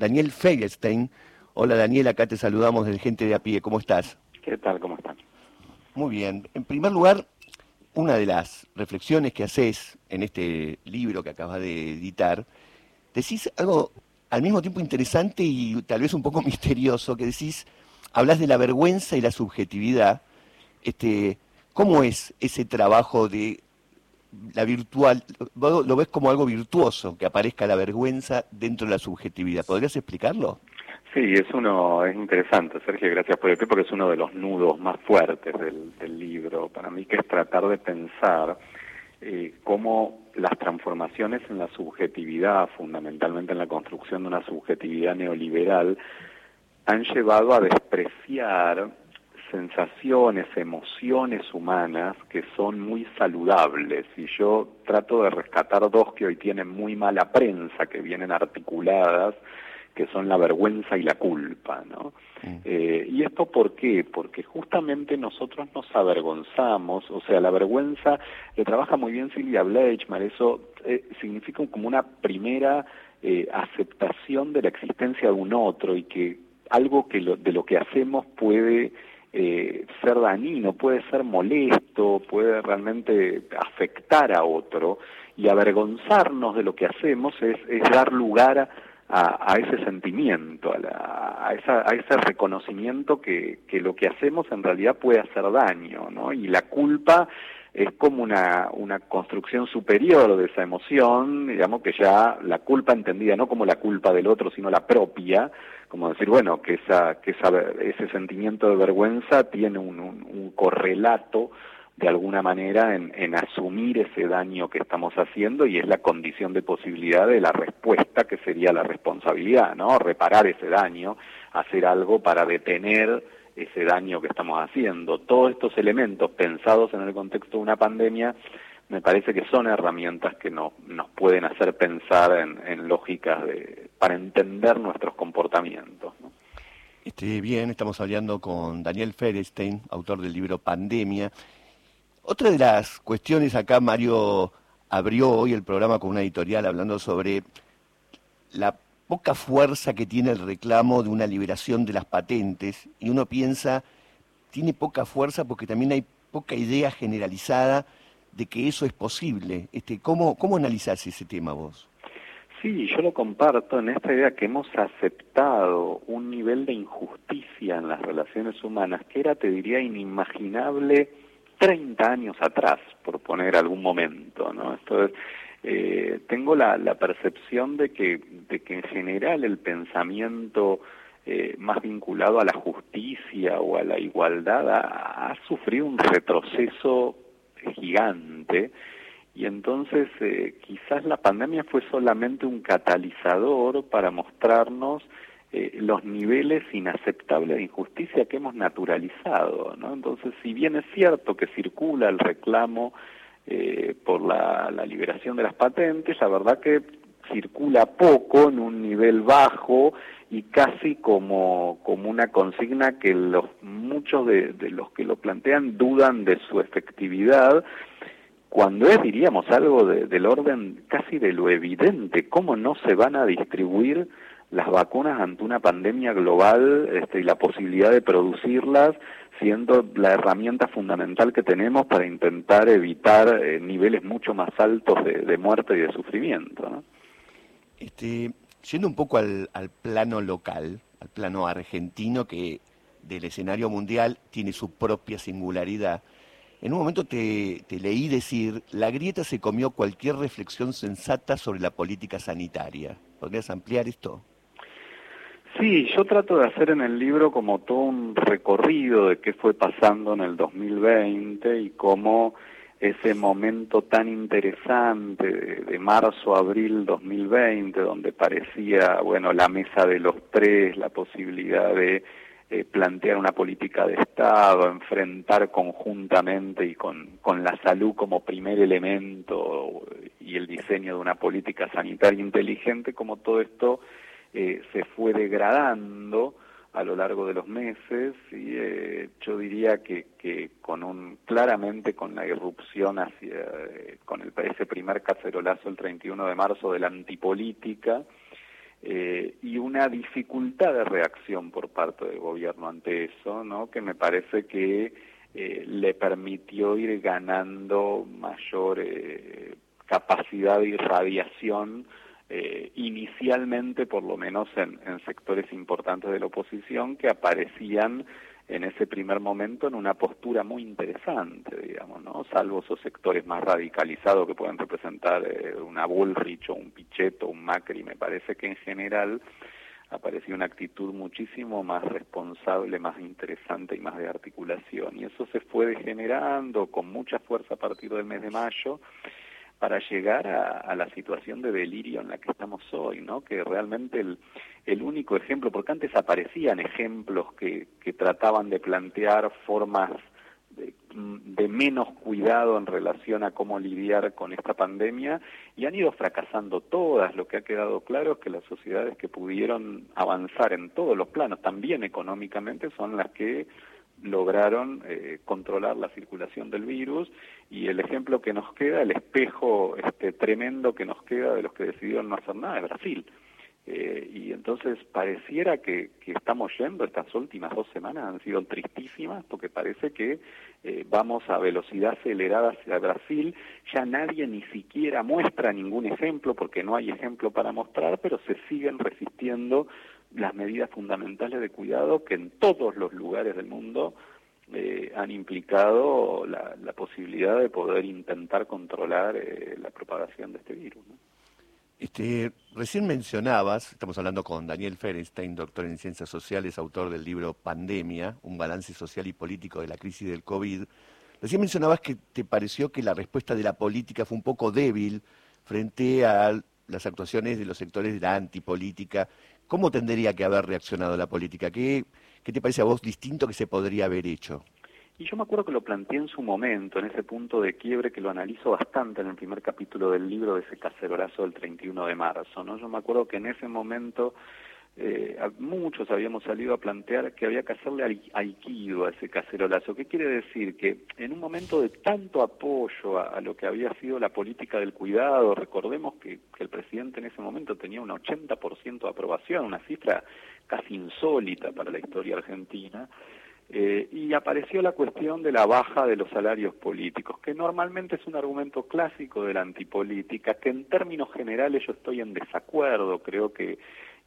Daniel Feierstein. Hola Daniel, acá te saludamos del Gente de a Pie, ¿cómo estás? ¿Qué tal? ¿Cómo están? Muy bien. En primer lugar, una de las reflexiones que haces en este libro que acabas de editar, decís algo al mismo tiempo interesante y tal vez un poco misterioso, que decís, hablas de la vergüenza y la subjetividad. Este, ¿Cómo es ese trabajo de la virtual? ¿Vos lo ves como algo virtuoso, que aparezca la vergüenza dentro de la subjetividad? ¿Podrías explicarlo? Sí, es interesante, Sergio, gracias por el pie, porque es uno de los nudos más fuertes del libro, para mí, que es tratar de pensar cómo las transformaciones en la subjetividad, fundamentalmente en la construcción de una subjetividad neoliberal, han llevado a despreciar sensaciones, emociones humanas que son muy saludables. Y yo trato de rescatar dos que hoy tienen muy mala prensa, que vienen articuladas, que son la vergüenza y la culpa, ¿no? ¿Y esto por qué? Porque justamente nosotros nos avergonzamos, o sea, la vergüenza, lo trabaja muy bien Silvia Bleichmann, eso significa como una primera aceptación de la existencia de un otro y que algo de lo que hacemos puede ser dañino, puede ser molesto, puede realmente afectar a otro, y avergonzarnos de lo que hacemos es dar lugar a ese sentimiento, a ese reconocimiento que lo que hacemos en realidad puede hacer daño, ¿no? Y la culpa es como una construcción superior de esa emoción, digamos, que ya la culpa entendida no como la culpa del otro, sino la propia, como decir, bueno, que ese sentimiento de vergüenza tiene un correlato de alguna manera en asumir ese daño que estamos haciendo, y es la condición de posibilidad de la respuesta, que sería la responsabilidad, ¿no? Reparar ese daño, hacer algo para detener ese daño que estamos haciendo. Todos estos elementos pensados en el contexto de una pandemia me parece que son herramientas que nos pueden hacer pensar en lógicas para entender nuestros comportamientos, ¿no? Bien, estamos hablando con Daniel Feierstein, autor del libro Pandemia. Otra de las cuestiones acá, Mario abrió hoy el programa con una editorial hablando sobre la poca fuerza que tiene el reclamo de una liberación de las patentes, y uno piensa, tiene poca fuerza porque también hay poca idea generalizada de que eso es posible. ¿Cómo analizás ese tema vos? Sí, yo lo comparto en esta idea que hemos aceptado un nivel de injusticia en las relaciones humanas que era, te diría, inimaginable 30 años atrás, por poner algún momento, ¿no? Esto es, tengo la percepción de que en general el pensamiento más vinculado a la justicia o a la igualdad ha sufrido un retroceso gigante. Y entonces quizás la pandemia fue solamente un catalizador para mostrarnos los niveles inaceptables de injusticia que hemos naturalizado, ¿no? Entonces, si bien es cierto que circula el reclamo por la liberación de las patentes, la verdad que circula poco, en un nivel bajo, y casi como una consigna que muchos de los que lo plantean dudan de su efectividad, cuando es, diríamos, algo del orden casi de lo evidente. ¿Cómo no se van a distribuir las vacunas ante una pandemia global y la posibilidad de producirlas, siendo la herramienta fundamental que tenemos para intentar evitar niveles mucho más altos de muerte y de sufrimiento, ¿no? Yendo un poco al plano local, al plano argentino, que del escenario mundial tiene su propia singularidad. En un momento te leí decir, la grieta se comió cualquier reflexión sensata sobre la política sanitaria. ¿Podrías ampliar esto? Sí, yo trato de hacer en el libro como todo un recorrido de qué fue pasando en el 2020 y cómo ese momento tan interesante de marzo a abril 2020, donde parecía, bueno, la mesa de los tres, la posibilidad de plantear una política de Estado, enfrentar conjuntamente y con la salud como primer elemento y el diseño de una política sanitaria inteligente, como todo esto se fue degradando a lo largo de los meses, y yo diría que claramente con la irrupción ese primer cacerolazo el 31 de marzo de la antipolítica, y una dificultad de reacción por parte del gobierno ante eso, ¿no? Que me parece que le permitió ir ganando mayor capacidad de irradiación, inicialmente por lo menos en sectores importantes de la oposición que aparecían en ese primer momento en una postura muy interesante, digamos, ¿no? Salvo esos sectores más radicalizados que pueden representar una Bullrich o un Pichetto, un Macri, me parece que en general apareció una actitud muchísimo más responsable, más interesante y más de articulación. Y eso se fue degenerando con mucha fuerza a partir del mes de mayo, para llegar a la situación de delirio en la que estamos hoy, ¿no? Que realmente el único ejemplo, porque antes aparecían ejemplos que trataban de plantear formas de menos cuidado en relación a cómo lidiar con esta pandemia, y han ido fracasando todas. Lo que ha quedado claro es que las sociedades que pudieron avanzar en todos los planos, también económicamente, son las que lograron controlar la circulación del virus, y el ejemplo que nos queda, el espejo tremendo que nos queda de los que decidieron no hacer nada, es Brasil. Y entonces pareciera que estamos yendo, estas últimas 2 semanas han sido tristísimas, porque parece que vamos a velocidad acelerada hacia Brasil. Ya nadie ni siquiera muestra ningún ejemplo, porque no hay ejemplo para mostrar, pero se siguen resistiendo las medidas fundamentales de cuidado que en todos los lugares del mundo han implicado la posibilidad de poder intentar controlar la propagación de este virus, ¿no? Recién mencionabas, estamos hablando con Daniel Ferenstein, doctor en Ciencias Sociales, autor del libro Pandemia, un balance social y político de la crisis del COVID. Recién mencionabas que te pareció que la respuesta de la política fue un poco débil frente a las actuaciones de los sectores de la antipolítica. ¿Cómo tendría que haber reaccionado la política? ¿Qué te parece a vos distinto que se podría haber hecho? Y yo me acuerdo que lo planteé en su momento, en ese punto de quiebre que lo analizo bastante en el primer capítulo del libro, de ese cacerolazo del 31 de marzo, ¿no? Yo me acuerdo que en ese momento muchos habíamos salido a plantear que había que hacerle aikido a ese cacerolazo. ¿Qué quiere decir? Que en un momento de tanto apoyo a lo que había sido la política del cuidado, recordemos que el presidente en ese momento tenía un 80% de aprobación, una cifra casi insólita para la historia argentina, y apareció la cuestión de la baja de los salarios políticos, que normalmente es un argumento clásico de la antipolítica, que en términos generales yo estoy en desacuerdo. Creo que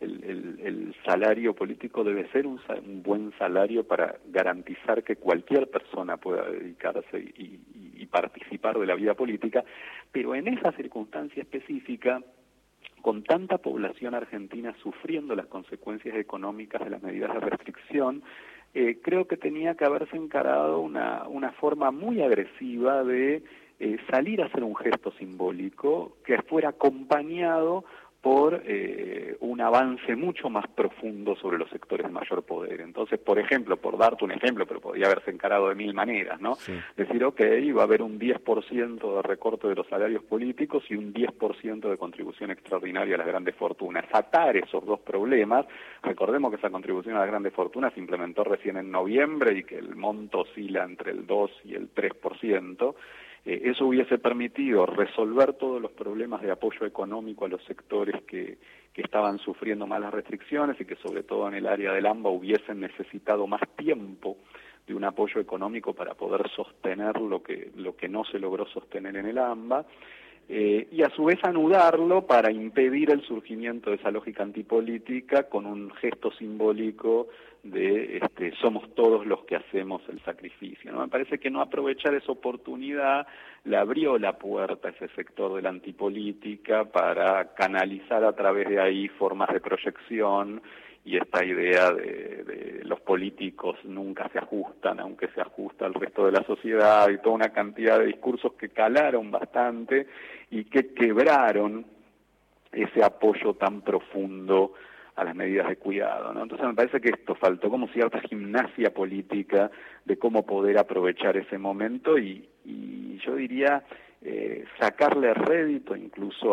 el salario político debe ser un buen salario para garantizar que cualquier persona pueda dedicarse y participar de la vida política, pero en esa circunstancia específica, con tanta población argentina sufriendo las consecuencias económicas de las medidas de restricción, creo que tenía que haberse encarado una forma muy agresiva de salir a hacer un gesto simbólico que fuera acompañado por un avance mucho más profundo sobre los sectores de mayor poder. Entonces, por ejemplo, por darte un ejemplo, pero podría haberse encarado de 1000 maneras, ¿no? Sí. Decir, ok, va a haber un 10% de recorte de los salarios políticos y un 10% de contribución extraordinaria a las grandes fortunas. Atar esos dos problemas. Recordemos que esa contribución a las grandes fortunas se implementó recién en noviembre y que el monto oscila entre el 2 y el 3%. Eso hubiese permitido resolver todos los problemas de apoyo económico a los sectores que estaban sufriendo malas restricciones y que sobre todo en el área del AMBA hubiesen necesitado más tiempo de un apoyo económico para poder sostener lo que no se logró sostener en el AMBA. Y a su vez anudarlo para impedir el surgimiento de esa lógica antipolítica con un gesto simbólico de somos todos los que hacemos el sacrificio, ¿no? Me parece que no aprovechar esa oportunidad le abrió la puerta a ese sector de la antipolítica para canalizar a través de ahí formas de proyección y esta idea de los políticos nunca se ajustan, aunque se ajusta al resto de la sociedad, y toda una cantidad de discursos que calaron bastante y que quebraron ese apoyo tan profundo a las medidas de cuidado, ¿no? Entonces me parece que esto faltó como cierta gimnasia política de cómo poder aprovechar ese momento y yo diría sacarle rédito incluso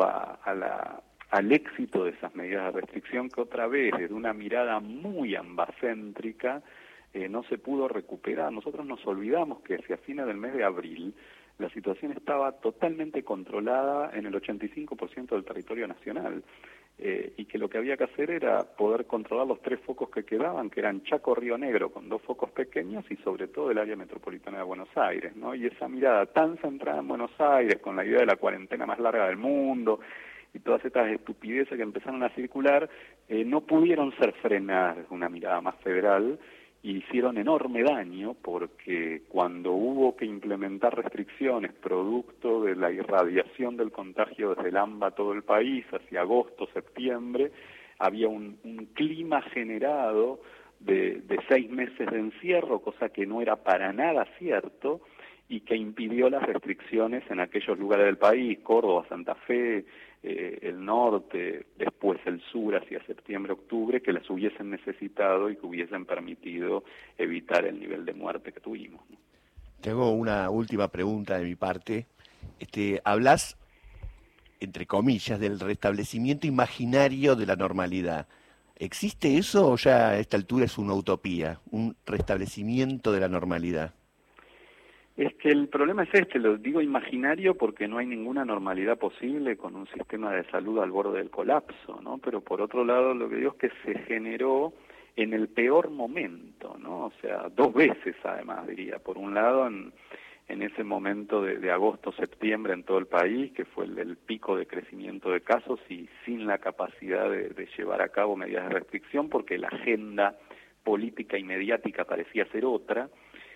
al éxito de esas medidas de restricción, que otra vez, desde una mirada muy ambacéntrica, no se pudo recuperar. Nosotros nos olvidamos que hacia fines del mes de abril la situación estaba totalmente controlada en el 85% del territorio nacional. y que lo que había que hacer era poder controlar los 3 focos que quedaban, que eran Chaco, Río Negro, con 2 focos pequeños, y sobre todo el área metropolitana de Buenos Aires, ¿no? Y esa mirada tan centrada en Buenos Aires, con la idea de la cuarentena más larga del mundo, y todas estas estupideces que empezaron a circular, no pudieron ser frenadas desde una mirada más federal, y hicieron enorme daño, porque cuando hubo que implementar restricciones producto de la irradiación del contagio desde el AMBA a todo el país, hacia agosto, septiembre, había un clima generado de 6 meses de encierro, cosa que no era para nada cierto, y que impidió las restricciones en aquellos lugares del país, Córdoba, Santa Fe, el norte, después el sur hacia septiembre, octubre, que las hubiesen necesitado y que hubiesen permitido evitar el nivel de muerte que tuvimos, ¿no? Tengo una última pregunta de mi parte. Hablas, entre comillas, del restablecimiento imaginario de la normalidad. ¿Existe eso o ya a esta altura es una utopía, un restablecimiento de la normalidad? Es que el problema es lo digo imaginario porque no hay ninguna normalidad posible con un sistema de salud al borde del colapso, ¿no? Pero por otro lado lo que digo es que se generó en el peor momento, ¿no? O sea, 2 veces además diría. Por un lado en ese momento de agosto, septiembre en todo el país, que fue el pico de crecimiento de casos y sin la capacidad de llevar a cabo medidas de restricción porque la agenda política y mediática parecía ser otra.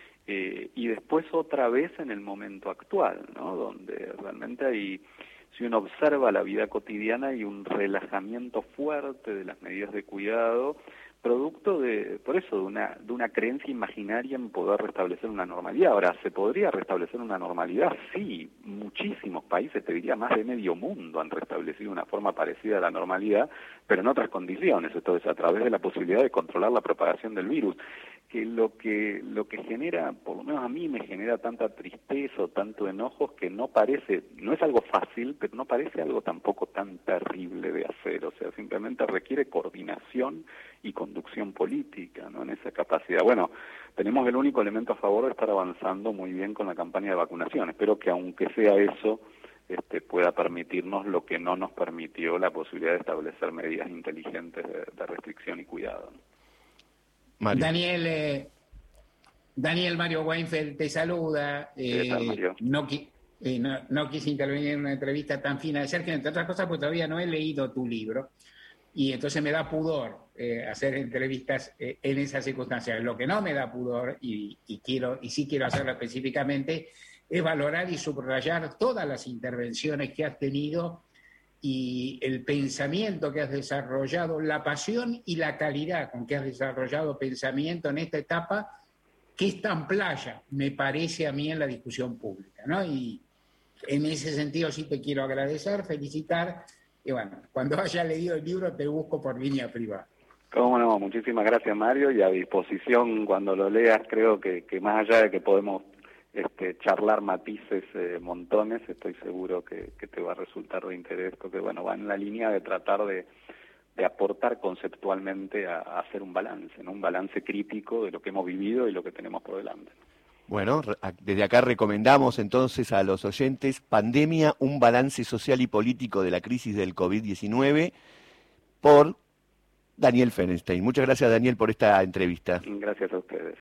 Y después otra vez en el momento actual, ¿no? Donde realmente hay, si uno observa la vida cotidiana, hay un relajamiento fuerte de las medidas de cuidado, producto por eso, de una creencia imaginaria en poder restablecer una normalidad. Ahora, ¿se podría restablecer una normalidad? Sí, muchísimos países, te diría más de medio mundo, han restablecido una forma parecida a la normalidad, pero en otras condiciones, entonces a través de la posibilidad de controlar la propagación del virus. Que lo que genera, por lo menos a mí me genera tanta tristeza o tanto enojo, que no es algo fácil, pero no parece algo tampoco tan terrible de hacer, o sea, simplemente requiere coordinación y conducción política, ¿no? En esa capacidad. Bueno, tenemos el único elemento a favor de estar avanzando muy bien con la campaña de vacunación. Espero que aunque sea eso, pueda permitirnos lo que no nos permitió la posibilidad de establecer medidas inteligentes de restricción y cuidado, ¿no? Mario. Daniel Mario Weinfeld te saluda. Mario? No quise intervenir en una entrevista tan fina de Sergio, entre otras cosas, porque todavía no he leído tu libro. Y entonces me da pudor hacer entrevistas en esas circunstancias. Lo que no me da pudor, y sí quiero hacerlo específicamente, es valorar y subrayar todas las intervenciones que has tenido y el pensamiento que has desarrollado, la pasión y la calidad con que has desarrollado pensamiento en esta etapa, que es tan playa, me parece a mí, en la discusión pública, ¿no? Y en ese sentido sí te quiero agradecer, felicitar, y bueno, cuando haya leído el libro te busco por línea privada. Cómo no, muchísimas gracias Mario, y a disposición cuando lo leas. Creo que más allá de que podemos charlar matices montones, estoy seguro que te va a resultar de interés, porque bueno, va en la línea de tratar de aportar conceptualmente a hacer un balance, ¿no? Un balance crítico de lo que hemos vivido y lo que tenemos por delante. Bueno, desde acá recomendamos entonces a los oyentes Pandemia, un balance social y político de la crisis del COVID-19 por Daniel Ferenstein. Muchas gracias, Daniel, por esta entrevista. Gracias a ustedes.